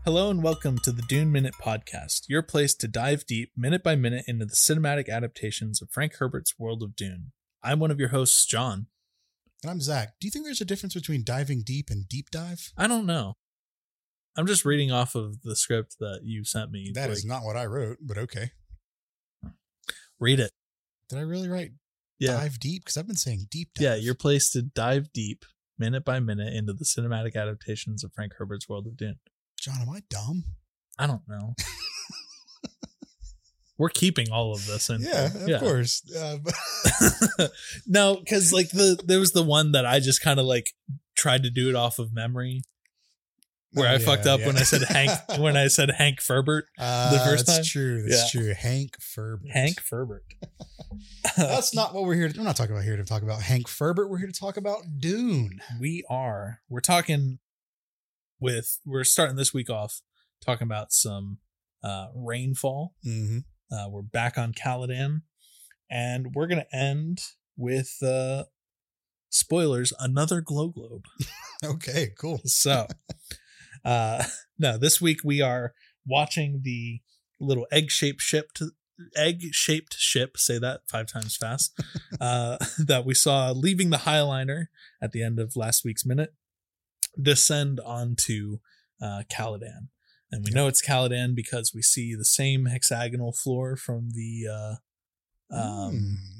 Hello and welcome to the Dune Minute Podcast, your place to dive deep, minute by minute, into the cinematic adaptations of Frank Herbert's world of Dune. I'm one of your hosts, John. And I'm Zach. Do you think there's a difference between diving deep and deep dive? I don't know. I'm just reading off of the script that you sent me. That is not what I wrote, but okay. Read it. Did I really write dive deep? Because I've been saying deep dive. Yeah, your place to dive deep, minute by minute, into the cinematic adaptations of Frank Herbert's world of Dune. John, am I dumb? I don't know. We're keeping all of this in. Yeah, of course. No, because like there was the one that I just kind of like tried to do it off of memory, where I fucked up when I said Hank Ferbert the first time. That's true. That's true. Hank Ferbert. Hank Ferbert. That's not what we're here to. We're not talking about here to talk about Hank Ferbert. We're here to talk about Dune. We're starting this week off talking about some rainfall. Mm-hmm. We're back on Caladan, and we're going to end with spoilers, another glow globe. Okay, cool. So, no, this week we are watching the little egg-shaped ship, say that 5 times fast, that we saw leaving the Highliner at the end of last week's minute, descend onto Caladan. And we know it's Caladan because we see the same hexagonal floor from the what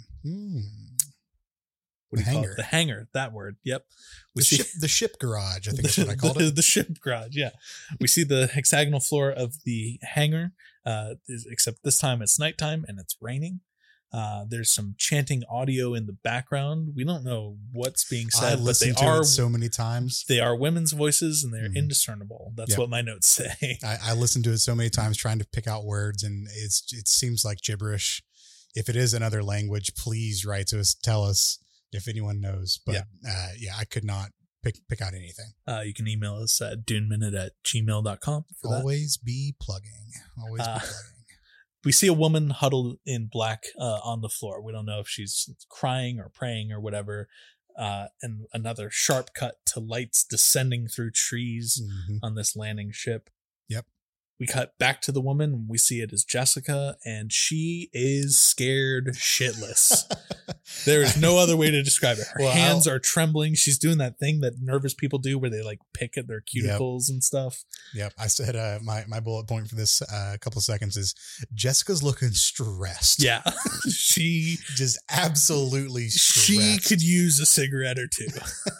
do you call it? The hangar, that word. Yep. The ship garage, I think is what I called it. The ship garage, yeah. We see the hexagonal floor of the hangar, except this time it's nighttime and it's raining. There's some chanting audio in the background. We don't know what's being said, but they are so many times. They are women's voices and they're indiscernible. That's what my notes say. I listened to it so many times trying to pick out words, and it seems like gibberish. If it is another language, please write to us, tell us if anyone knows. But I could not pick out anything. You can email us at duneminute@gmail.com. Always be plugging. Always be plugging. We see a woman huddled in black on the floor. We don't know if she's crying or praying or whatever. And another sharp cut to lights descending through trees on this landing ship. Yep. We cut back to the woman and we see it as Jessica, and she is scared shitless. There is no other way to describe it. Her hands are trembling. She's doing that thing that nervous people do where they like pick at their cuticles and stuff. Yep. I said my bullet point for this couple of seconds is Jessica's looking stressed. Yeah. She just absolutely stressed. She could use a cigarette or two.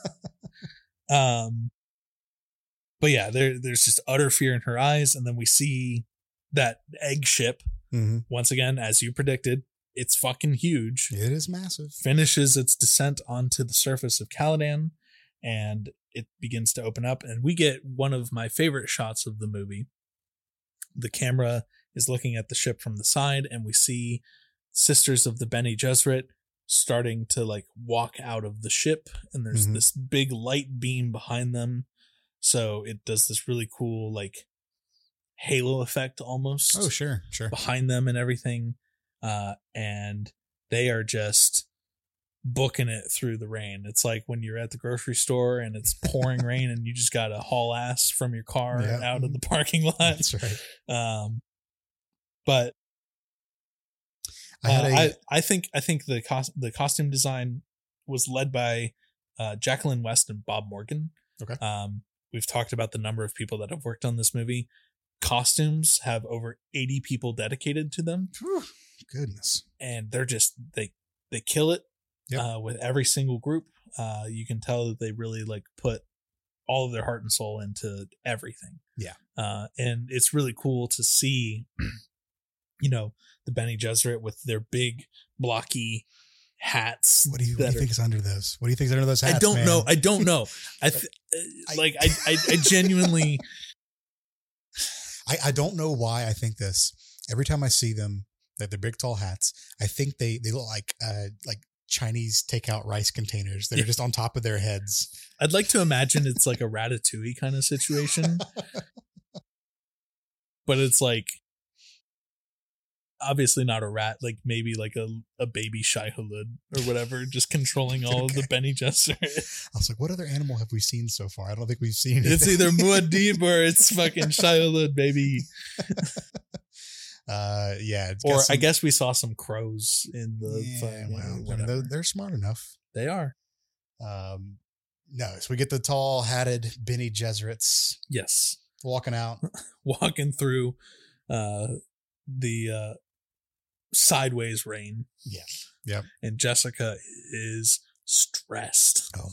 But yeah, there's just utter fear in her eyes. And then we see that egg ship, once again, as you predicted, it's fucking huge. It is massive. Finishes its descent onto the surface of Caladan, and it begins to open up. And we get one of my favorite shots of the movie. The camera is looking at the ship from the side, and we see Sisters of the Bene Gesserit starting to like walk out of the ship. And there's this big light beam behind them. So it does this really cool, like, halo effect almost. Oh, sure. Behind them and everything. And they are just booking it through the rain. It's like when you're at the grocery store and it's pouring rain and you just got to haul ass from your car out of the parking lot. That's right. But I think the costume design was led by Jacqueline West and Bob Morgan. Okay. We've talked about the number of people that have worked on this movie. Costumes have over 80 people dedicated to them. Whew, goodness. And they're just, they kill it with every single group. You can tell that they really like put all of their heart and soul into everything. Yeah. And it's really cool to see, the Bene Gesserit with their big blocky hats. What do you think is under those? What do you think is under those hats? I don't know. I genuinely. I don't know why I think this. Every time I see them, they're big tall hats. I think they look like Chinese takeout rice containers that are just on top of their heads. I'd like to imagine it's like a Ratatouille kind of situation, but it's like obviously not a rat, like maybe like a baby Shai Hulud or whatever, just controlling all of the Bene Gesserit. I was like, what other animal have we seen so far? I don't think we've seen anything. It's either Muad'Dib or it's fucking Shai Hulud, baby. Yeah. Or I guess we saw some crows in the. I mean, they're smart enough. They are. No, so we get the tall hatted Bene Gesserits. Yes. Walking out. Walking through the sideways rain. Yeah. Yep. And Jessica is stressed. Oh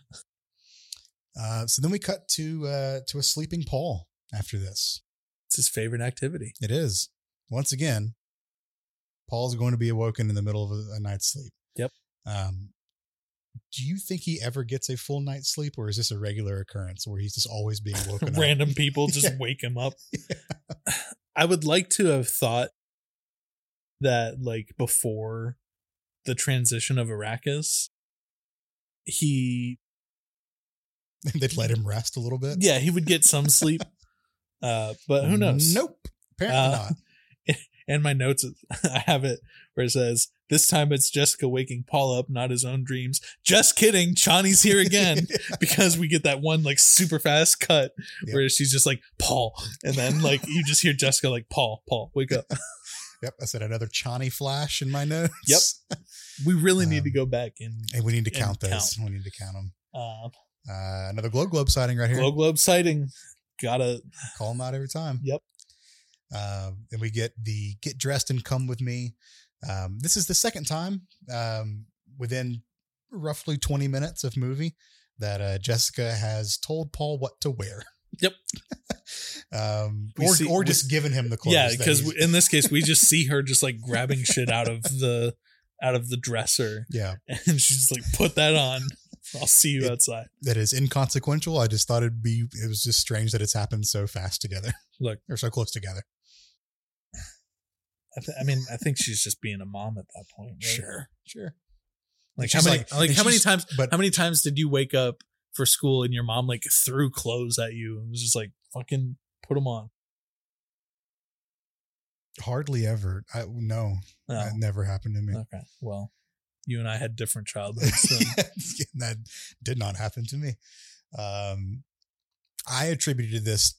man. So then we cut to a sleeping Paul after this. It's his favorite activity. It is. Once again, Paul's going to be awoken in the middle of a night's sleep. Yep. Do you think he ever gets a full night's sleep, or is this a regular occurrence where he's just always being woken up? Random people just wake him up. Yeah. I would like to have thought that, like, before the transition of Arrakis, they'd let him rest a little bit. Yeah, he would get some sleep. But who knows? Nope. Apparently not. And my notes, I have it where it says, this time it's Jessica waking Paul up, not his own dreams. Just kidding. Chani's here again. Because we get that one like super fast cut where she's just like, Paul. And then like you just hear Jessica like, Paul, wake up. Yep. I said another Chani flash in my notes. Yep. We really need to go back and we need to count those. We need to count them. Another Globe sighting right here. Globe sighting. Gotta call them out every time. Yep. And we get the get dressed and come with me. This is the second time within roughly 20 minutes of movie that Jessica has told Paul what to wear. Yep. Or just given him the clothes. Yeah, because in this case, we just see her just like grabbing shit out of the dresser. Yeah. And she's like, put that on. I'll see you outside. That is inconsequential. I just thought it was just strange that it's happened so fast together. Look, or so close together. I mean, I think she's just being a mom at that point. Right? Sure. Like how many times did you wake up for school and your mom like threw clothes at you and was just like, fucking put them on? Hardly ever. No, that never happened to me. Okay. Well, you and I had different childhoods. So. That did not happen to me. I attributed this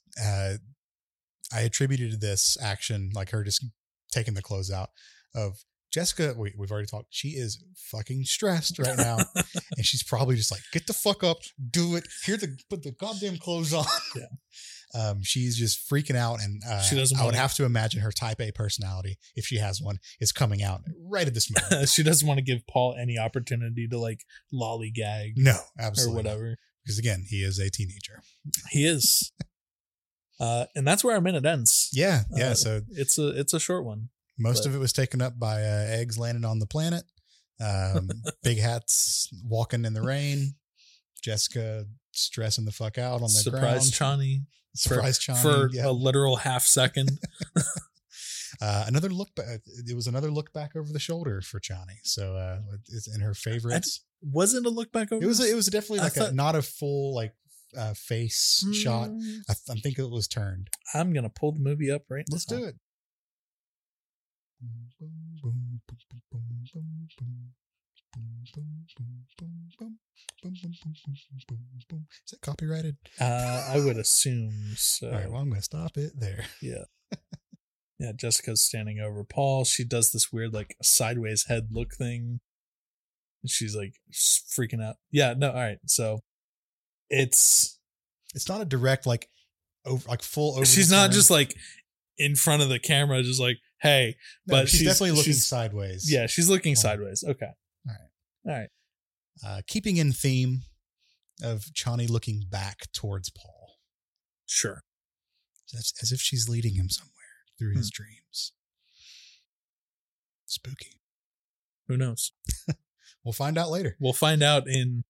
action, like her just taking the clothes out, of Jessica. We've already talked. She is fucking stressed right now. And she's probably just like, get the fuck up, do it. Put the goddamn clothes on. Yeah. She's just freaking out. And she doesn't I would have to imagine her type A personality, if she has one, is coming out right at this moment. She doesn't want to give Paul any opportunity to like lollygag. No, absolutely. Or whatever. Because again, he is a teenager. He is. And that's where our minute ends. Yeah. So it's a short one. Most of it was taken up by eggs landing on the planet, big hats walking in the rain, Jessica stressing the fuck out on the ground. Surprise Chani for a literal half second. Another look back. It was another look back over the shoulder for Chani. So it's in her favorites. Wasn't a look back over. It was definitely like not a full like face shot. I think it was turned. I'm gonna pull the movie up right now. Let's do it. Is that copyrighted? I would assume so. All right, well, I'm going to stop it there. Yeah. Yeah, Jessica's standing over Paul. She does this weird, like, sideways head look thing. She's, like, freaking out. Yeah, no, all right. So, it's not a direct, like, full over. She's not just, like, in front of the camera, just like, hey. No, but she's definitely looking sideways. Yeah, she's looking sideways. Okay. All right. Keeping in theme of Chani looking back towards Paul. Sure. As if she's leading him somewhere through his dreams. Spooky. Who knows? We'll find out later. We'll find out in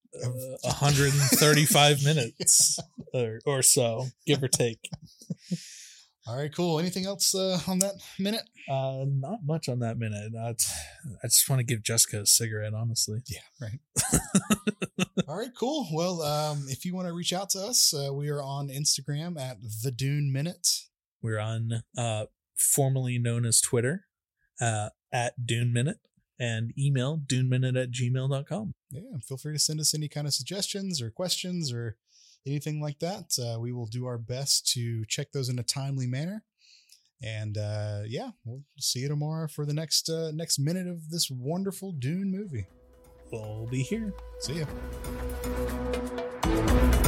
135 minutes or so, give or take. All right, cool. Anything else on that minute? Not much on that minute. I just want to give Jessica a cigarette, honestly. Yeah, right. All right, cool. Well, if you want to reach out to us, we are on Instagram at The Dune Minute. We're on formerly known as Twitter at Dune Minute, and email duneminute@gmail.com. Yeah, feel free to send us any kind of suggestions or questions or anything like that. We will do our best to check those in a timely manner. And yeah, we'll see you tomorrow for the next minute of this wonderful Dune movie. We'll be here. See ya.